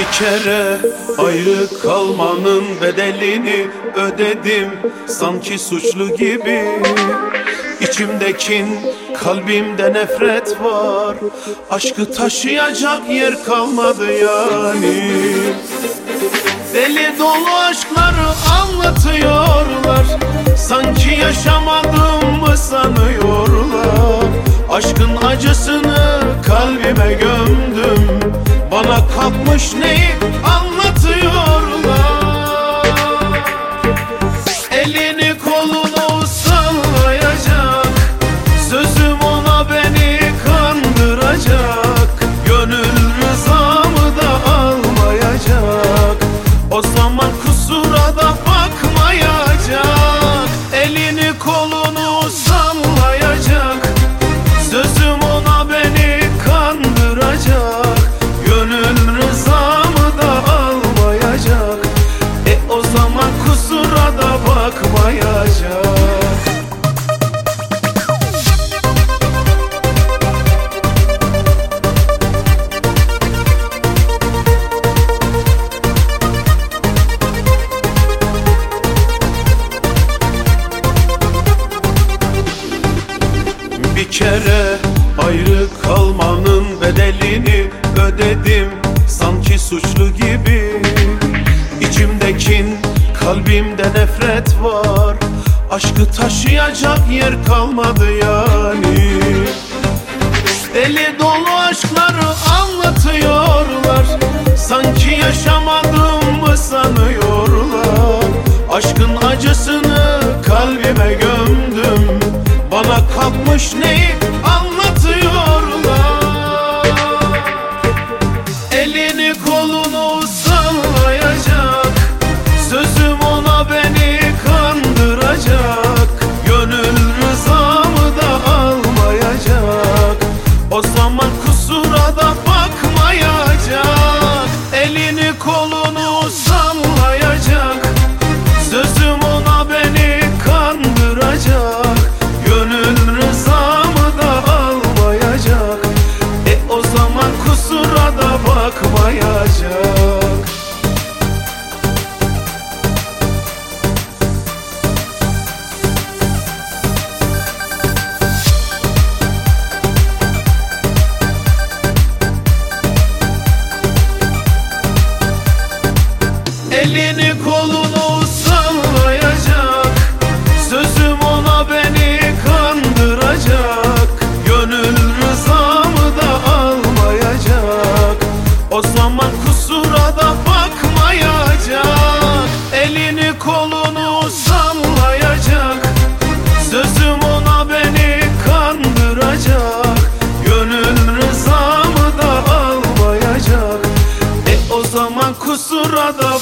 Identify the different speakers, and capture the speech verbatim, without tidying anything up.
Speaker 1: kere ayrı kalmanın bedelini ödedim, sanki suçlu gibi. İçimde kin, kalbimde nefret var. Aşkı taşıyacak yer kalmadı yani. Deli dolu aşkları anlatıyorlar, sanki yaşamadım mı sanıyorlar. Aşkın acısını kalbime gömdüm, bana kalkmış neyi anlatıyorlar. Elini kolunu sallayacak, sözüm ona beni kandıracak. Gönül rızamı da almayacak, o zaman kusura da bakmayacak. Elini kolunu sallayacak, sözüm ona beni kandıracak. Gönül rızamı da almayacak, e o zaman kusura da bakmayacak. Bir kere ayrı kalmanın bedelini ödedim, sanki suçlu gibi. İçimde kin, kalbimde nefret var. Aşkı taşıyacak yer kalmadı yani. Deli dolu aşkları anlatıyorlar, sanki yaşamadım mı sanıyorlar. Aşkın acısını kalbime gömdüm, bana kalkmış neyi anlatıyorlar. Elini kolunu sallayacak, sözüm ona beni kandıracak. Gönül rızamı da almayacak, o zaman kusura da bakmayacak. Elini kolunu sallayacak, sözüm ona beni kandıracak. Gönül rızamı da almayacak, e o zaman kusura da bakmayacak. Elini kolunu sallayacak, sözüm ona beni kandıracak. Gönül rızamı da almayacak, o zaman kusura da bakmayacak. Elini kolunu sallayacak, sözüm ona beni kandıracak. Gönül rızamı da almayacak, e o zaman kusura da